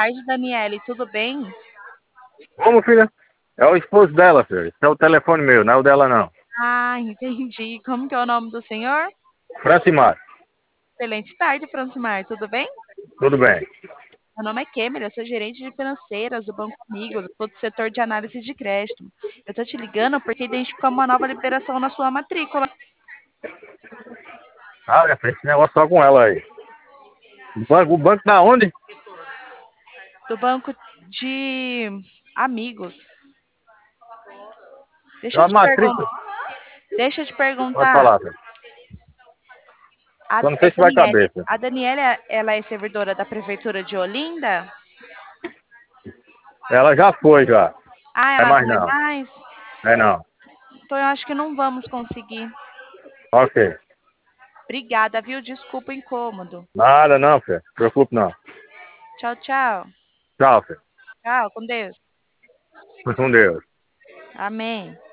tarde, Daniele. Tudo bem? Como, filha? É o esposo dela, filho. Esse é o telefone meu, não é o dela, não. Ah, entendi. Como que é o nome do senhor? Francimar, Excelente tarde, Francimar. Tudo bem? tudo bem. Meu nome é Kemer, eu sou gerente de financeiras do Banco Amigos, eu sou do setor de análise de crédito. Eu tô te ligando porque identificamos uma nova liberação na sua matrícula Ah, minha filha, esse negócio só com ela aí. O banco da onde? do Banco de Amigos. É Deixa eu uma te perguntar, matrícula. deixa eu te Pode perguntar. falar, filho. Só não sei se vai caber, filho. A Daniele, ela é servidora da prefeitura de Olinda? Ela já foi, já. Ah, É ela mais não é não. mais? É não. Então eu acho que não vamos conseguir. Ok. Obrigada, viu? Desculpa o incômodo. Nada não, filho. Não se preocupe não. Tchau, tchau. Tchau, filho. Tchau, com Deus. Fique com Deus. Amém.